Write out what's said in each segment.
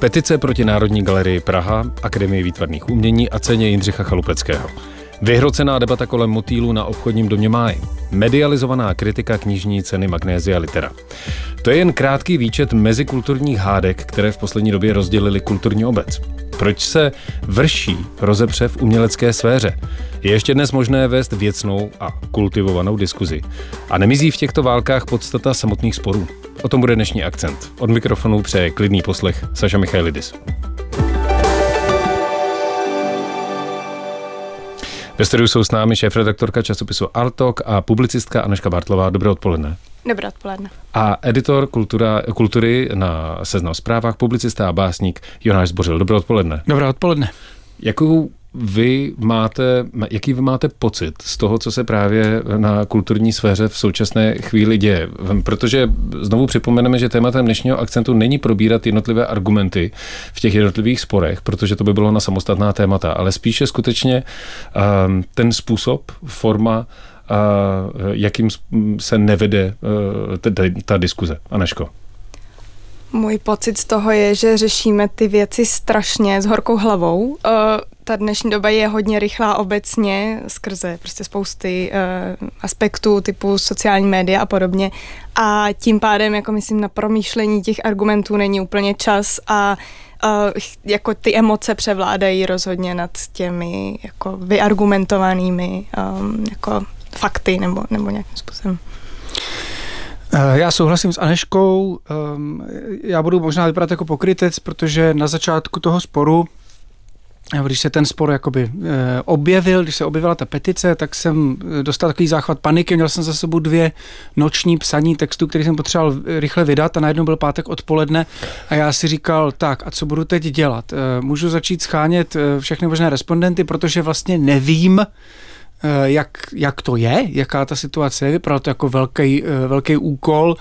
Petice proti Národní galerii Praha, Akademii výtvarných umění a ceně Jindřicha Chalupeckého. Vyhrocená debata kolem motýlů na obchodním domě Máj. Medializovaná kritika knižní ceny Magnésia Litera. To je jen krátký výčet mezikulturních hádek, které v poslední době rozdělily kulturní obec. Proč se vrší rozepře v umělecké sféře? Je ještě dnes možné vést věcnou a kultivovanou diskuzi. A nemizí v těchto válkách podstata samotných sporů. O tom bude dnešní akcent. Od mikrofonu přeje klidný poslech Saša Michailidis. Ve studiu jsou s námi šéfredaktorka časopisu Artok a publicistka Anežka Bartlová. Dobré odpoledne. Dobré odpoledne. A editor kultury na Seznam Zprávách, publicista a básník Jonáš Zbořil. Dobré odpoledne. Dobré odpoledne. Jaký vy máte pocit z toho, co se právě na kulturní sféře v současné chvíli děje? Protože znovu připomeneme, že tématem dnešního akcentu není probírat jednotlivé argumenty v těch jednotlivých sporech, protože to by bylo na samostatná témata, ale spíše skutečně ten způsob, forma, jakým se nevede ta diskuze. Anežko. Můj pocit z toho je, že řešíme ty věci strašně s horkou hlavou. Ta dnešní doba je hodně rychlá obecně skrze prostě spousty aspektů typu sociální média a podobně. A tím pádem, jako myslím, na promýšlení těch argumentů není úplně čas a jako ty emoce převládají rozhodně nad těmi jako vyargumentovanými jako fakty nebo nějakým způsobem. Já souhlasím s Anežkou, já budu možná vypadat jako pokrytec, protože na začátku toho sporu, když se ten spor jakoby objevil, když se objevila ta petice, tak jsem dostal takový záchvat paniky, měl jsem za sebou 2 noční psaní textu, který jsem potřeboval rychle vydat a najednou byl pátek odpoledne a já si říkal, tak a co budu teď dělat? Můžu začít schánět všechny možné respondenty, protože vlastně nevím, jak to je, jaká ta situace je, vypadalo to jako velký úkol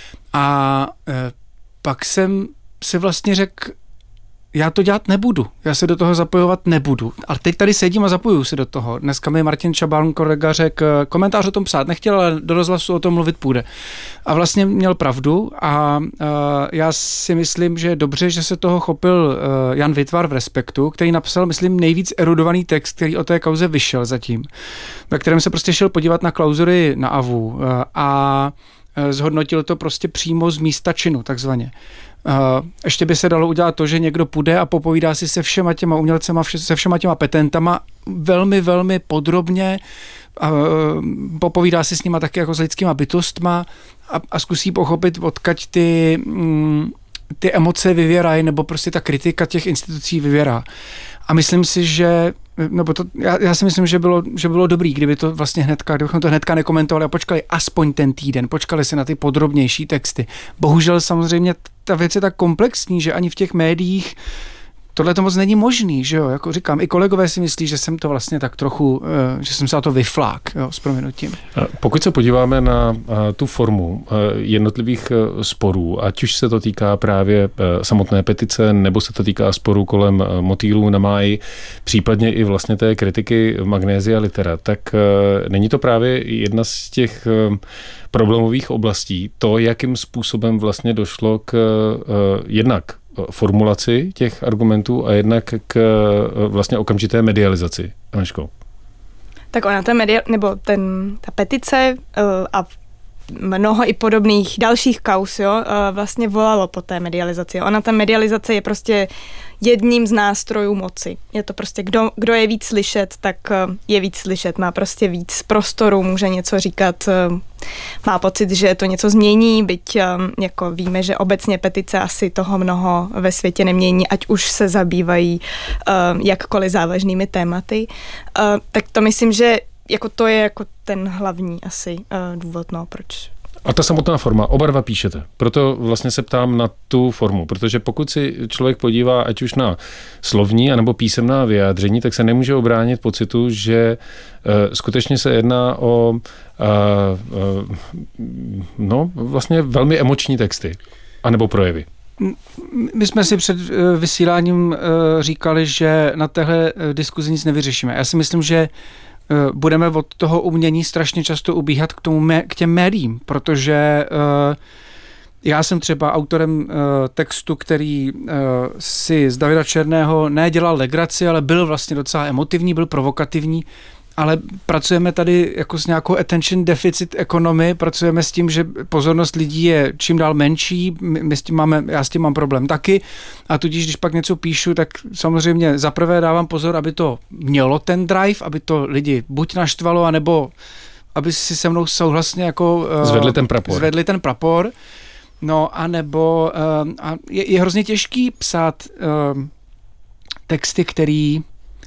a pak jsem si vlastně řekl, já to dělat nebudu, já se do toho zapojovat nebudu. Ale teď tady sedím a zapojuju se do toho. Dneska mi Martin Čabán, kolega, řekl, komentář o tom psát nechtěl, ale do rozhlasu o tom mluvit půjde. A vlastně měl pravdu a já si myslím, že je dobře, že se toho chopil Jan Witvar v Respektu, který napsal, myslím, nejvíc erudovaný text, který o té kauze vyšel zatím, ve kterém se prostě šel podívat na klauzury na AVU a zhodnotil to prostě přímo z místa činu, takzvaně. Ještě by se dalo udělat to, že někdo půjde a popovídá si se všema těma umělcema, se všema těma petentama velmi, velmi podrobně, popovídá si s nima taky jako s lidskýma bytostma a zkusí pochopit, odkud ty emoce vyvěrají, nebo prostě ta kritika těch institucí vyvěrá. A myslím si, že já si myslím, že bylo dobrý, kdybychom to hnedka nekomentovali a počkali aspoň ten týden, počkali si na ty podrobnější texty. Bohužel samozřejmě ta věc je tak komplexní, že ani v těch médiích tohle to moc není možný, že jo, jako říkám, i kolegové si myslí, že jsem to vlastně tak trochu, že jsem se na to vyflák, jo, s prominutím. Pokud se podíváme na tu formu jednotlivých sporů, ať už se to týká právě samotné petice, nebo se to týká sporů kolem motýlů na Máji, případně i vlastně té kritiky Magnésia Litera, tak není to právě jedna z těch problémových oblastí, to, jakým způsobem vlastně došlo k jednak formulaci těch argumentů a jednak k vlastně okamžité medializaci. Anežko. Tak ona ta petice a mnoho i podobných dalších kauz, jo, vlastně volalo po té medializaci. Ona ta medializace je prostě jedním z nástrojů moci. Je to prostě, kdo je víc slyšet, tak je víc slyšet, má prostě víc prostoru, může něco říkat, má pocit, že to něco změní, byť jako víme, že obecně petice asi toho mnoho ve světě nemění, ať už se zabývají jakkoliv závažnými tématy. Tak to myslím, že jako to je jako ten hlavní asi důvod, proč. A ta samotná forma, oba dva píšete. Proto vlastně se ptám na tu formu, protože pokud si člověk podívá ať už na slovní anebo písemná vyjádření, tak se nemůže obránit pocitu, že skutečně se jedná o vlastně velmi emoční texty anebo projevy. My jsme si před vysíláním říkali, že na téhle diskuzi nic nevyřešíme. Já si myslím, že budeme od toho umění strašně často ubíhat k těm médiím, protože Já jsem třeba autorem textu, který si z Davida Černého nedělal legraci, ale byl vlastně docela emotivní, byl provokativní, ale pracujeme tady jako s nějakou attention deficit economy, pracujeme s tím, že pozornost lidí je čím dál menší, já s tím mám problém taky, a tudíž, když pak něco píšu, tak samozřejmě zaprvé dávám pozor, aby to mělo ten drive, aby to lidi buď naštvalo, anebo aby si se mnou souhlasně jako zvedli ten prapor. No, anebo je hrozně těžký psát texty, který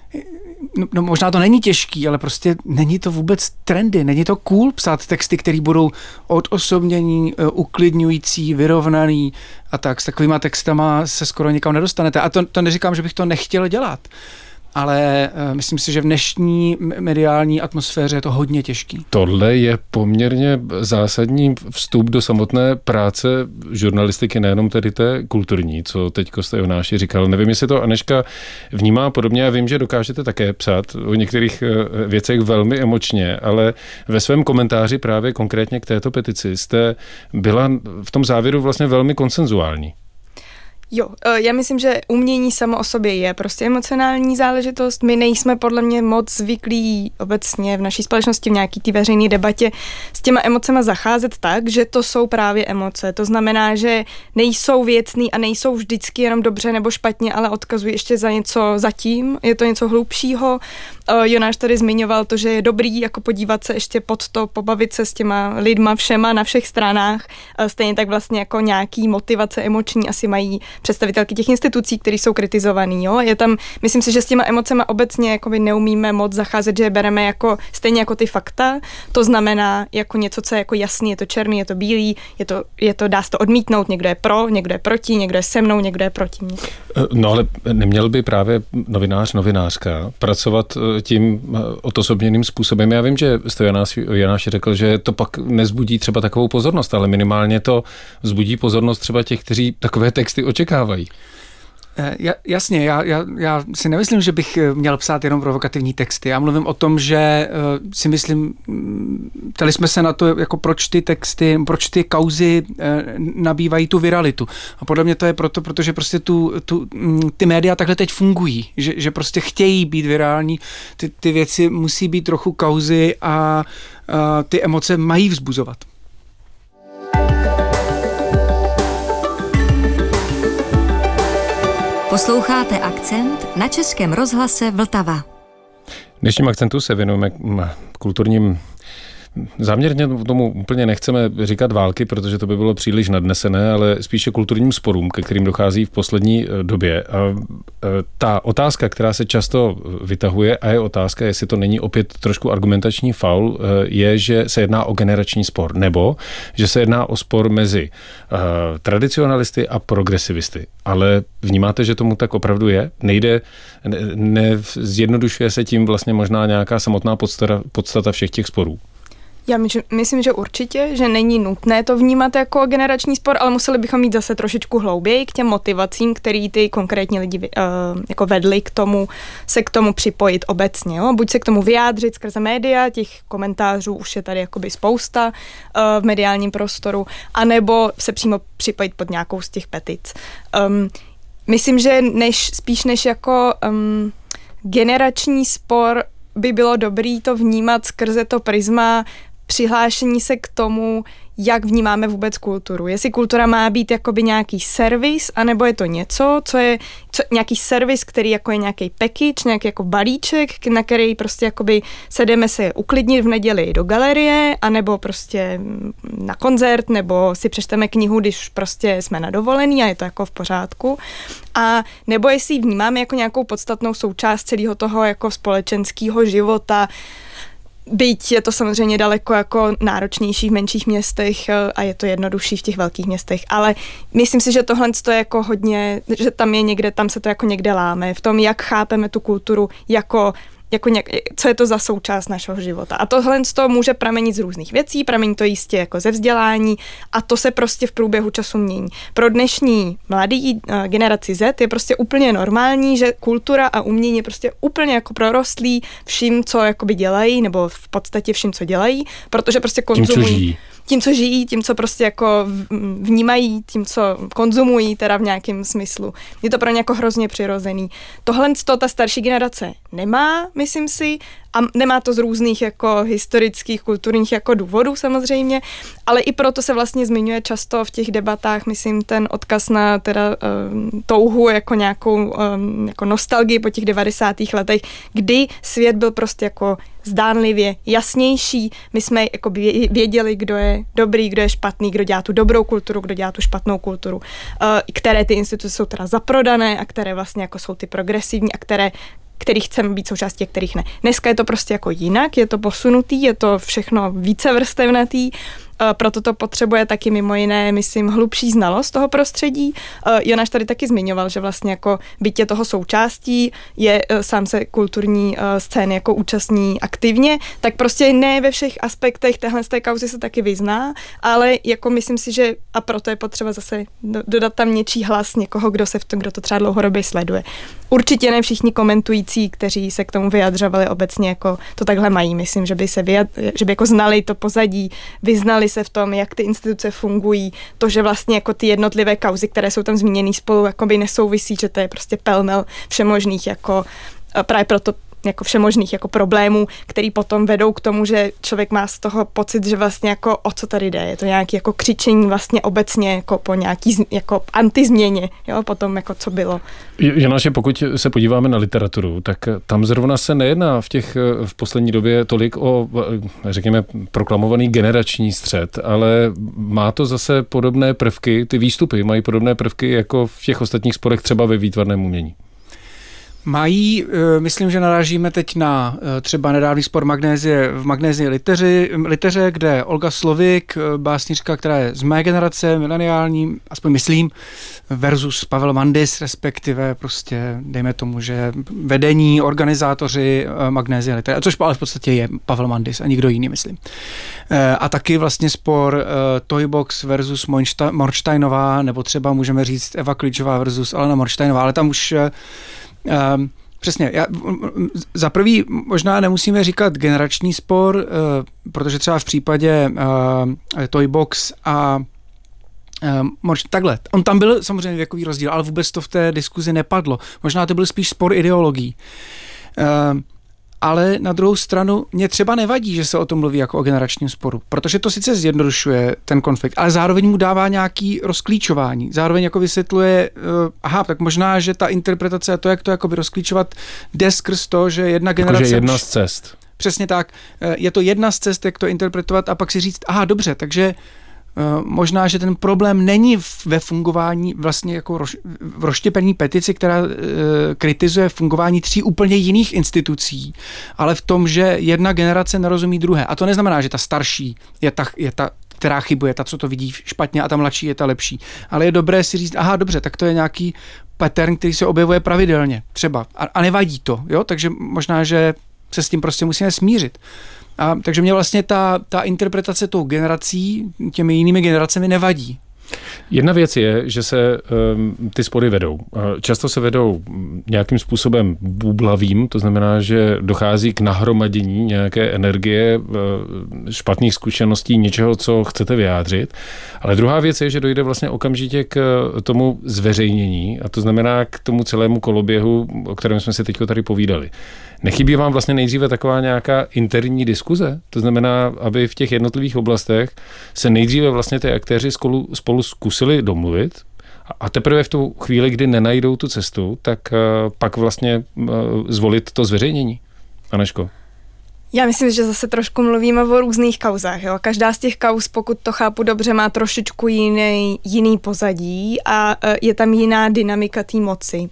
no možná to není těžký, ale prostě není to vůbec trendy, není to cool psát texty, které budou odosobnění, uklidňující, vyrovnaný a tak. S takovýma textama se skoro nikam nedostanete. A to neříkám, že bych to nechtěl dělat, ale myslím si, že v dnešní mediální atmosféře je to hodně těžký. Tohle je poměrně zásadní vstup do samotné práce žurnalistiky, nejenom tedy té kulturní, co teď Kosta Jonáši říkal. Nevím, jestli to Anežka vnímá podobně. Já vím, že dokážete také psát o některých věcech velmi emočně, ale ve svém komentáři právě konkrétně k této petici jste byla v tom závěru vlastně velmi konsenzuální. Jo, já myslím, že umění samo o sobě je prostě emocionální záležitost. My nejsme podle mě moc zvyklí obecně v naší společnosti v nějaký té veřejné debatě s těma emocema zacházet tak, že to jsou právě emoce. To znamená, že nejsou věcný a nejsou vždycky jenom dobře nebo špatně, ale odkazují ještě za něco zatím. Je to něco hlubšího. Jonáš tady zmiňoval to, že je dobrý jako podívat se ještě pod to, pobavit se s těma lidma všema na všech stranách. Stejně tak vlastně jako nějaký motivace emoční asi mají představitelky těch institucí, které jsou kritizovaný. Jo? Je tam, myslím si, že s těma emocema obecně jakoby neumíme moc zacházet, že je bereme jako stejně jako ty fakta. To znamená jako něco, co je jako jasný, je to černý, je to bílý, dá se to odmítnout, někdo je pro, někdo je proti, někdo je se mnou, někdo je proti mně. No ale neměl by právě novinářka pracovat tím odosobněným způsobem. Já vím, že jste Jonáš řekl, že to pak nezbudí třeba takovou pozornost, ale minimálně to vzbudí pozornost třeba těch, kteří takové texty očekávají. Jasně, já si nemyslím, že bych měl psát jenom provokativní texty. Já mluvím o tom, že si myslím, ptali jsme se na to, jako proč ty texty, proč ty kauzy nabývají tu viralitu. A podle mě to je proto, protože prostě ty média takhle teď fungují, že prostě chtějí být virální, ty věci musí být trochu kauzy a ty emoce mají vzbuzovat. Posloucháte Akcent na Českém rozhlase Vltava. Dnešním Akcentu se věnujeme kulturním. Záměrně tomu úplně nechceme říkat války, protože to by bylo příliš nadnesené, ale spíše kulturním sporům, ke kterým dochází v poslední době. A ta otázka, která se často vytahuje, a je otázka, jestli to není opět trošku argumentační faul, je, že se jedná o generační spor, nebo že se jedná o spor mezi tradicionalisty a progresivisty. Ale vnímáte, že tomu tak opravdu je? Zjednodušuje se tím vlastně možná nějaká samotná podstata všech těch sporů? Já myslím, že určitě, že není nutné to vnímat jako generační spor, ale museli bychom jít zase trošičku hlouběji k těm motivacím, který ty konkrétní lidi jako vedli se k tomu připojit obecně. Jo? Buď se k tomu vyjádřit skrze média, těch komentářů už je tady jakoby spousta v mediálním prostoru, anebo se přímo připojit pod nějakou z těch petic. Myslím, že spíš než jako generační spor by bylo dobrý to vnímat skrze to prisma přihlášení se k tomu, jak vnímáme vůbec kulturu. Jestli kultura má být jakoby nějaký servis, anebo je to něco, nějaký servis, který jako je nějaký package, nějaký jako balíček, na který prostě jakoby se jdeme se uklidnit v neděli do galerie, anebo prostě na koncert, nebo si přečteme knihu, když prostě jsme na dovolený a je to jako v pořádku. A nebo jestli vnímáme jako nějakou podstatnou součást celého toho jako společenského života, byť je to samozřejmě daleko jako náročnější v menších městech a je to jednodušší v těch velkých městech, ale myslím si, že tohle je jako hodně, že tam se to jako někde láme v tom, jak chápeme tu kulturu co je to za součást našeho života. A tohle může pramenit z různých věcí, pramení to jistě jako ze vzdělání a to se prostě v průběhu času mění. Pro dnešní mladý generaci Z je prostě úplně normální, že kultura a umění je prostě úplně jako prorostlý vším, co jakoby dělají, nebo v podstatě vším, co dělají, protože prostě konzumují. tím, co žijí, tím, co prostě jako vnímají, tím, co konzumují teda v nějakém smyslu. Je to pro ně jako hrozně přirozený. Tohle ta starší generace nemá, myslím si, a nemá to z různých jako historických, kulturních jako důvodů samozřejmě, ale i proto se vlastně zmiňuje často v těch debatách, myslím, ten odkaz na teda touhu jako nějakou jako nostalgii po těch 90. letech, kdy svět byl prostě jako zdánlivě jasnější. My jsme jako věděli, kdo je dobrý, kdo je špatný, kdo dělá tu dobrou kulturu, kdo dělá tu špatnou kulturu, které ty instituce jsou teda zaprodané a které vlastně jako jsou ty progresivní a kterých chceme být součástí a kterých ne. Dneska je to prostě jako jinak, je to posunutý, je to všechno vícevrstevnatý, proto to potřebuje taky mimo jiné, myslím, hlubší znalost toho prostředí. Jonáš tady taky zmiňoval, že vlastně jako byť je toho součástí, je sám se kulturní scény jako účastní aktivně, tak prostě ne ve všech aspektech téhle z té kauzy se taky vyzná, ale jako myslím si, že a proto je potřeba zase dodat tam něčí hlas někoho, kdo to třeba dlouhodobě sleduje. Určitě ne všichni komentující, kteří se k tomu vyjadřovali obecně, jako to takhle mají. Myslím, že by jako znali to pozadí, vyznali se v tom, jak ty instituce fungují, to, že vlastně jako ty jednotlivé kauzy, které jsou tam zmíněny spolu, jakoby nesouvisí, že to je prostě pelmel všemožných jako právě proto jako všemožných jako problémů, který potom vedou k tomu, že člověk má z toho pocit, že vlastně jako o co tady jde. Je to nějaké jako křičení vlastně obecně jako po nějaký jako antizměně, jo, potom jako co bylo. Jonáše, pokud se podíváme na literaturu, tak tam zrovna se nejedná v poslední době tolik o, řekněme, proklamovaný generační střet, ale má to zase podobné prvky, ty výstupy mají podobné prvky jako v těch ostatních sporech třeba ve výtvarném umění. Mají, myslím, že narážíme teď na třeba nedávný spor Magnézie v Magnézii liteře, kde Olga Slovik, básnířka, která je z mé generace, mileniální, aspoň myslím, versus Pavel Mandis, respektive prostě dejme tomu, že vedení, organizátoři Magnézie liteře, což ale v podstatě je Pavel Mandis a nikdo jiný, myslím. A taky vlastně spor Toybox versus Moršteinová, nebo třeba můžeme říct Eva Klíčová versus Alena Moršteinová, ale tam už přesně, za prvý možná nemusíme říkat generační spor, protože třeba v případě Toybox a takhle, on tam byl samozřejmě věkový rozdíl, ale vůbec to v té diskuzi nepadlo. Možná to byl spíš spor ideologií. Ale na druhou stranu mě třeba nevadí, že se o tom mluví jako o generačním sporu, protože to sice zjednodušuje ten konflikt, ale zároveň mu dává nějaký rozklíčování. Zároveň jako vysvětluje, tak možná, že ta interpretace a to, jak to jakoby rozklíčovat, jde skrz to, že jedna generace... Jakože jedna z cest. Přesně tak. Je to jedna z cest, jak to interpretovat a pak si říct, dobře, takže možná, že ten problém není ve fungování vlastně jako v rozštěpení petici, která kritizuje fungování 3 úplně jiných institucí, ale v tom, že jedna generace nerozumí druhé. A to neznamená, že ta starší je ta, která chybuje, ta, co to vidí špatně a ta mladší je ta lepší. Ale je dobré si říct, dobře, tak to je nějaký pattern, který se objevuje pravidelně třeba. A nevadí to, jo? Takže možná, že se s tím prostě musíme smířit. Takže mě vlastně ta interpretace tou generací, těmi jinými generacemi nevadí. Jedna věc je, že se ty spory vedou. Často se vedou nějakým způsobem bublavým, to znamená, že dochází k nahromadění nějaké energie, špatných zkušeností, něčeho, co chcete vyjádřit. Ale druhá věc je, že dojde vlastně okamžitě k tomu zveřejnění, a to znamená k tomu celému koloběhu, o kterém jsme si teď tady povídali. Nechybí vám vlastně nejdříve taková nějaká interní diskuze? To znamená, aby v těch jednotlivých oblastech se nejdříve vlastně ty aktéři spolu zkusili domluvit a teprve v tu chvíli, kdy nenajdou tu cestu, tak pak vlastně zvolit to zveřejnění. Aneško? Já myslím, že zase trošku mluvíme o různých kauzách. Jo? Každá z těch kauz, pokud to chápu dobře, má trošičku jiný pozadí a je tam jiná dynamika té moci.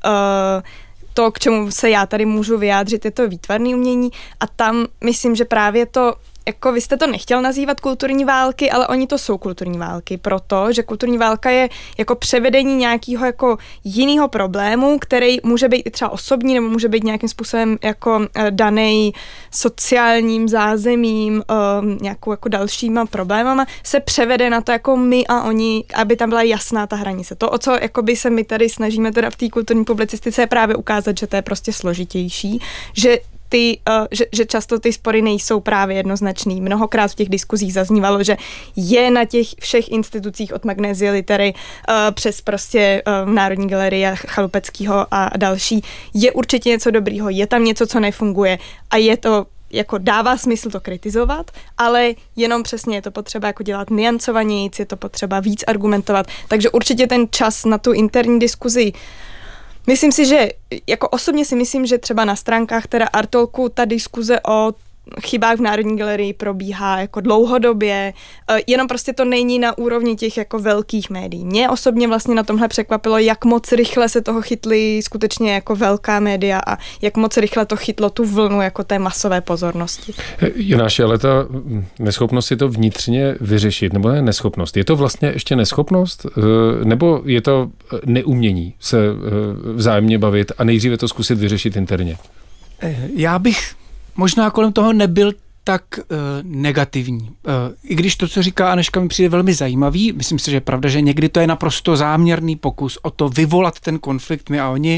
To, k čemu se já tady můžu vyjádřit, je to výtvarné umění a tam myslím, že právě to, jako vy jste to nechtěl nazývat kulturní války, ale oni to jsou kulturní války, protože kulturní válka je jako převedení nějakého jako jiného problému, který může být i třeba osobní, nebo může být nějakým způsobem jako daný sociálním zázemím, nějakou jako dalšíma problémama, se převede na to jako my a oni, aby tam byla jasná ta hranice. To, o co jakoby se my tady snažíme teda v té kulturní publicistice, je právě ukázat, že to je prostě složitější, že že často ty spory nejsou právě jednoznačný. Mnohokrát v těch diskuzích zaznívalo, že je na těch všech institucích od Magnézie Litery přes prostě Národní galerii Chalupeckého a další, je určitě něco dobrýho, je tam něco, co nefunguje a je to jako dává smysl to kritizovat, ale jenom přesně je to potřeba jako dělat niancovanějc, je to potřeba víc argumentovat, takže určitě ten čas na tu interní diskuzi. Myslím si, že jako osobně si myslím, že třeba na stránkách teda Artolku ta diskuze o chybách v Národní galerii probíhá jako dlouhodobě, jenom prostě to není na úrovni těch jako velkých médií. Mě osobně vlastně na tomhle překvapilo, jak moc rychle se toho chytly skutečně jako velká média a jak moc rychle to chytlo tu vlnu jako té masové pozornosti. Jonáši, ale ta neschopnost je to vnitřně vyřešit, nebo ne neschopnost? Je to vlastně ještě neschopnost, nebo je to neumění se vzájemně bavit a nejdříve to zkusit vyřešit interně? Já bych možná kolem toho nebyl tak negativní. I když to, co říká Anežka, mi přijde velmi zajímavý, myslím si, že je pravda, že někdy to je naprosto záměrný pokus o to vyvolat ten konflikt my a oni,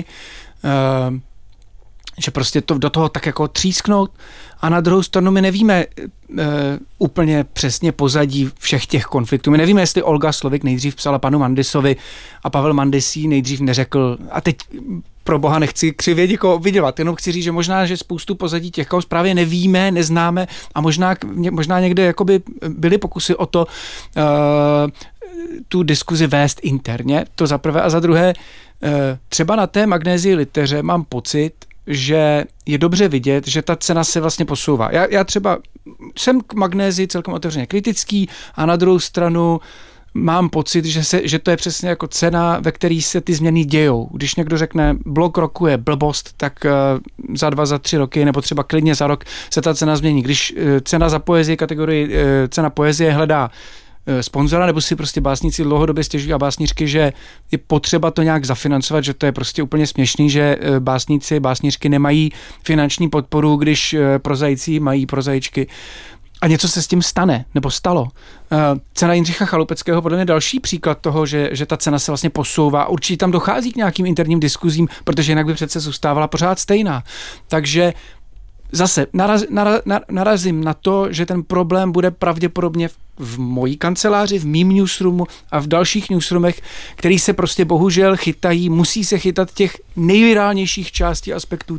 že prostě to do toho tak jako třísknout a na druhou stranu my nevíme úplně přesně pozadí všech těch konfliktů. My nevíme, jestli Olga Slovik nejdřív psala panu Mandisovi a Pavel Mandis jí nejdřív neřekl, a teď pro boha nechci křivě někoho obviňovat, jenom chci říct, že možná, že spoustu pozadí těch kauz právě nevíme, neznáme a možná někde jakoby byly pokusy o to tu diskuzi vést interně, to za prvé a za druhé třeba na té Magnézii Liteře mám pocit, že je dobře vidět, že ta cena se vlastně posouvá. Já třeba jsem k Magnézii celkem otevřeně kritický a na druhou stranu mám pocit, že to je přesně jako cena, ve které se ty změny dějou. Když někdo řekne, blok roku je blbost, tak za 2, za 3 roky, nebo třeba klidně za rok se ta cena změní. Když cena za poezii, kategorii cena poezie hledá sponzora, nebo si prostě básníci dlouhodobě stěžují a básnířky, že je potřeba to nějak zafinancovat, že to je prostě úplně směšný, že básníci, básnířky nemají finanční podporu, když prozaici mají prozaičky. A něco se s tím stane, nebo stalo. Cena Jindřicha Chalupeckého podle mě další příklad toho, že ta cena se vlastně posouvá. Určitě tam dochází k nějakým interním diskuzím, protože jinak by přece zůstávala pořád stejná. Takže zase narazím na to, že ten problém bude pravděpodobně v mojí kanceláři, v mým newsroomu a v dalších newsroomech, který se prostě bohužel chytají, musí se chytat těch nejvirálnějších částí aspektů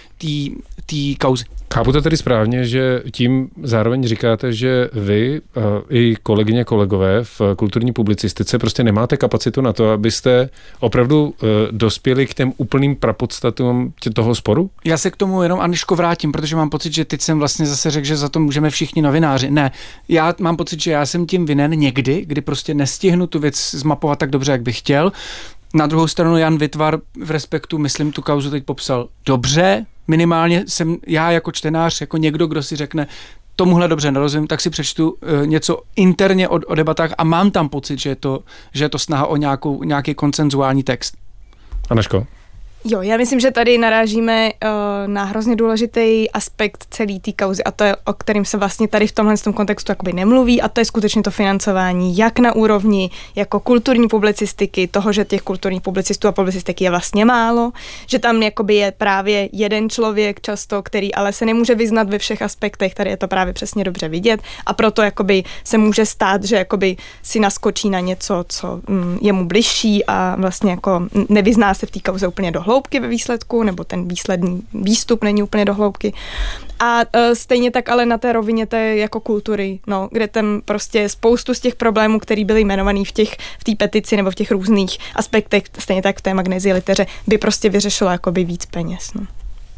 té kauzy. Chápu to tedy správně, že tím zároveň říkáte, že vy i kolegyně, kolegové v kulturní publicistice prostě nemáte kapacitu na to, abyste opravdu dospěli k těm úplným prapodstatům toho sporu? Já se k tomu jenom, Anežko, vrátím, protože mám pocit, že teď jsem vlastně zase řekl, že za to můžeme všichni novináři. Ne, já mám pocit, že já jsem tím vinen někdy, kdy prostě nestihnu tu věc zmapovat tak dobře, jak bych chtěl. Na druhou stranu Jan Witvar v Respektu, myslím, tu kauzu teď popsal dobře. Minimálně jsem já jako čtenář, jako někdo, kdo si řekne, tomuhle dobře nerozumím, tak si přečtu něco interně o debatách a mám tam pocit, že je to snaha o nějaký konsenzuální text. Anežko? Jo, já myslím, že tady narážíme na hrozně důležitý aspekt celé té kauzy a to je, o kterým se vlastně tady v tomhle kontextu jakoby nemluví a to je skutečně to financování, jak na úrovni jako kulturní publicistiky, toho, že těch kulturních publicistů a publicistiky je vlastně málo, že tam jakoby je právě jeden člověk často, který ale se nemůže vyznat ve všech aspektech, tady je to právě přesně dobře vidět a proto jakoby se může stát, že jakoby si naskočí na něco, co je mu bližší a vlastně jako nevyzná se v té kauze úplně do hloubky ve výsledku, nebo ten výsledný výstup není úplně do hloubky. A stejně tak ale na té rovině té jako kultury, no, kde tam prostě spoustu z těch problémů, který byly jmenovaný v té petici nebo v těch různých aspektech, stejně tak v té Magnézii Liteře, by prostě vyřešilo jakoby víc peněz. No.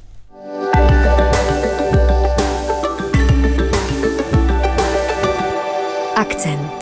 Akcent.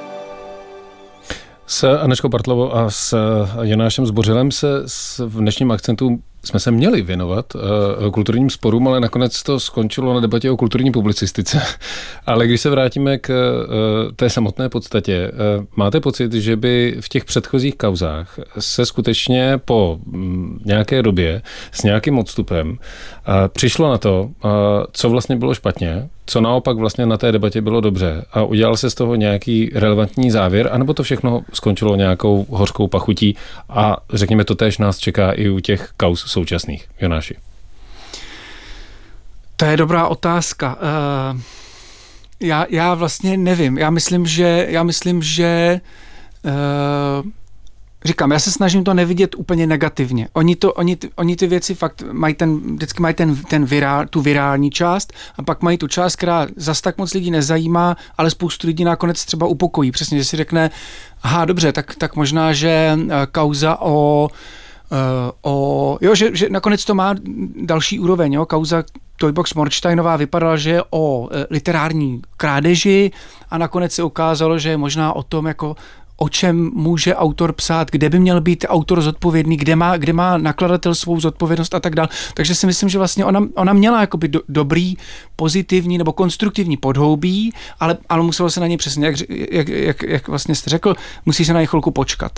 S Anežkou Bartlovou a s Jonášem Zbořilem se v dnešním Akcentu jsme se měli věnovat kulturním sporům, ale nakonec to skončilo na debatě o kulturní publicistice. Ale když se vrátíme k té samotné podstatě, máte pocit, že by v těch předchozích kauzách se skutečně po nějaké době s nějakým odstupem přišlo na to, co vlastně bylo špatně, co naopak vlastně na té debatě bylo dobře a udělal se z toho nějaký relevantní závěr, anebo to všechno skončilo nějakou hořkou pachutí a řekněme, to též nás čeká i u těch kauz současných. Jonáši. To je dobrá otázka. Já vlastně nevím. Já myslím, že říkám, já se snažím to nevidět úplně negativně. Oni ty věci fakt vždycky mají tu virální část a pak mají tu část, která zas tak moc lidí nezajímá, ale spoustu lidí nakonec třeba upokojí. Přesně, že si řekne, aha, dobře, tak možná, že kauza že nakonec to má další úroveň. Jo? Kauza Toybox Mornsteinová vypadala, že je o literární krádeži a nakonec se ukázalo, že je možná o tom, jako o čem může autor psát, kde by měl být autor zodpovědný, kde má nakladatel svou zodpovědnost a tak dále. Takže si myslím, že vlastně ona měla jakoby dobrý, pozitivní nebo konstruktivní podhoubí, ale muselo se na něj přesně, jak vlastně jste řekl, musí se na něj chvilku počkat.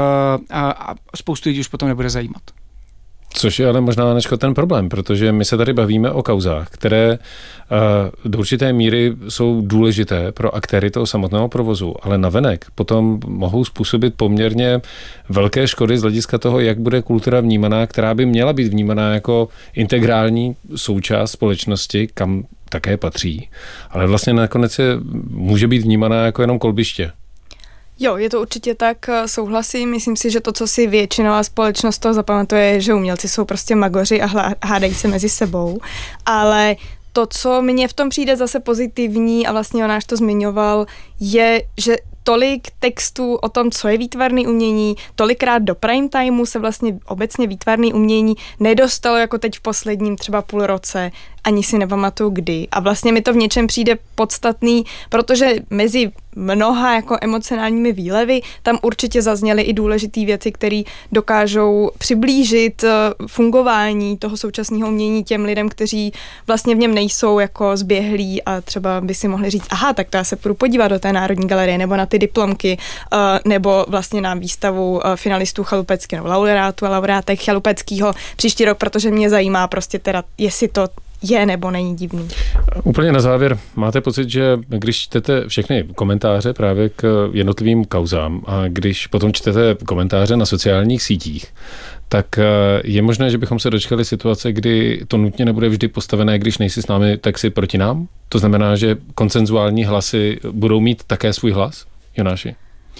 A spoustu lidí už potom nebude zajímat. Což je ale možná, Aneško, ten problém, protože my se tady bavíme o kauzách, které do určité míry jsou důležité pro aktéry toho samotného provozu, ale navenek potom mohou způsobit poměrně velké škody z hlediska toho, jak bude kultura vnímaná, která by měla být vnímaná jako integrální součást společnosti, kam také patří. Ale vlastně nakonec může být vnímaná jako jenom kolbiště. Jo, je to určitě tak, souhlasím. Myslím si, že to, co si většinová společnost toho zapamatuje, že umělci jsou prostě magoři a hádají se mezi sebou. Ale to, co mně v tom přijde zase pozitivní, a vlastně Jonáš to zmiňoval, je, že tolik textů o tom, co je výtvarný umění, tolikrát do prime timeu se vlastně obecně výtvarný umění nedostalo jako teď v posledním třeba půl roce, ani si nepamatuju kdy. A vlastně mi to v něčem přijde podstatný, protože mezi mnoha jako emocionálními výlevy tam určitě zazněly i důležité věci, které dokážou přiblížit fungování toho současného umění těm lidem, kteří vlastně v něm nejsou jako zběhlí a třeba by si mohli říct, aha, tak to já se půjdu podívat do té Národní galerie nebo na ty diplomky, nebo vlastně na výstavu finalistů Chalupeckého nebo laureátů a laureátek Chalupeckého příští rok, protože mě zajímá prostě teda, jestli to je nebo není divný. Úplně na závěr, máte pocit, že když čtete všechny komentáře právě k jednotlivým kauzám a když potom čtete komentáře na sociálních sítích, tak je možné, že bychom se dočkali situace, kdy to nutně nebude vždy postavené, když nejsi s námi, tak si proti nám? To znamená, že konsenzuální hlasy budou mít také svůj hlas? Jonáši?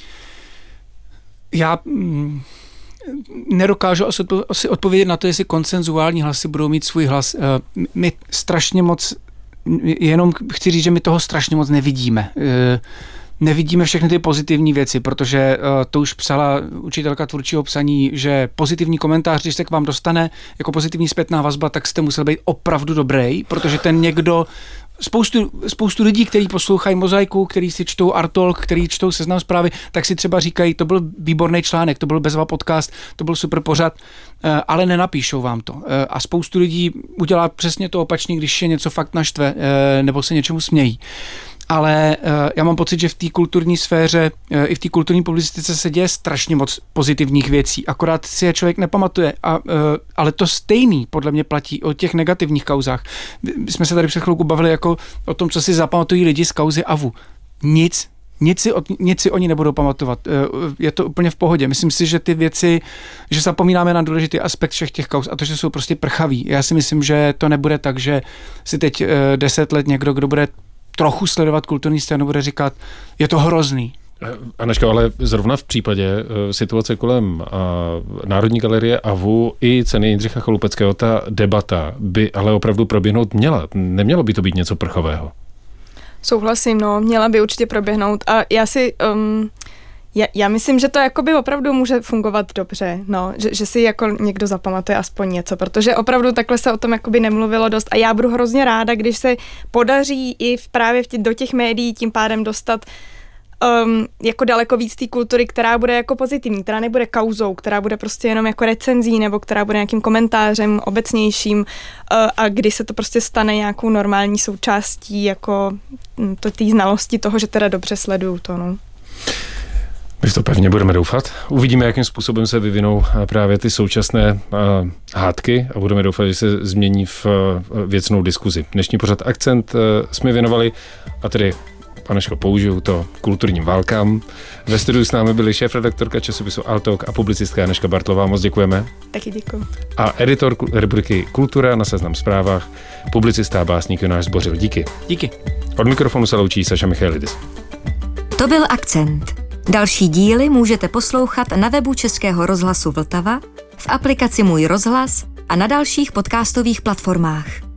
Já nedokážu asi odpovědět na to, jestli konsenzuální hlasy budou mít svůj hlas. My strašně moc, jenom chci říct, že my toho strašně moc nevidíme. Nevidíme všechny ty pozitivní věci, protože to už psala učitelka tvůrčího psaní, že pozitivní komentář, když se k vám dostane jako pozitivní zpětná vazba, tak jste musel být opravdu dobrý, protože ten někdo, spoustu lidí, kteří poslouchají Mozaiku, kteří si čtou Artolk, kteří čtou Seznam Zprávy, tak si třeba říkají, to byl výborný článek, to byl bezva podcast, to byl super pořad, ale nenapíšou vám to. A spoustu lidí udělá přesně to opačně, když je něco fakt naštve, nebo se něčemu smějí. Ale já mám pocit, že v té kulturní sféře i v té kulturní publicistice se děje strašně moc pozitivních věcí, akorát si je člověk nepamatuje. Ale to stejný podle mě platí o těch negativních kauzách. My jsme se tady před chvilkou bavili jako o tom, co si zapamatují lidi z kauzy AVU. Nic si oni nebudou pamatovat. Je to úplně v pohodě. Myslím si, že ty věci, že zapomínáme na důležitý aspekt všech těch kauz a to, že jsou prostě prchaví. Já si myslím, že to nebude tak, že si teď 10 let někdo, kdo bude trochu sledovat kulturní scénu, bude říkat, je to hrozný. Aneško, ale zrovna v případě situace kolem Národní galerie AVU i ceny Jindřicha Chalupeckého, ta debata by ale opravdu proběhnout měla. Nemělo by to být něco prchového. Souhlasím, no, měla by určitě proběhnout a já si... Já myslím, že to jakoby opravdu může fungovat dobře, no, že si jako někdo zapamatuje aspoň něco, protože opravdu takhle se o tom jakoby nemluvilo dost a já budu hrozně ráda, když se podaří i právě do těch médií tím pádem dostat jako daleko víc té kultury, která bude jako pozitivní, která nebude kauzou, která bude prostě jenom jako recenzí nebo která bude nějakým komentářem obecnějším a kdy se to prostě stane nějakou normální součástí jako té znalosti toho, že teda dobře sleduju to, no. My to pevně budeme doufat. Uvidíme, jakým způsobem se vyvinou právě ty současné hádky a budeme doufat, že se změní v věcnou diskuzi. Dnešní pořad Akcent jsme věnovali a tedy Aneško, použiju to kulturním válkám. Ve studiu s námi byli šéfredaktorka časopisu Altok a publicistka Anežka Bartlová. Moc děkujeme. Taky děkuji. A editor rubriky Kultura na Seznam Zprávách, publicista a básník Jonáš Zbořil. Díky. Díky. Od mikrofonu se loučí Saša Michailidis. To byl Akcent. Další díly můžete poslouchat na webu Českého rozhlasu Vltava, v aplikaci Můj rozhlas a na dalších podcastových platformách.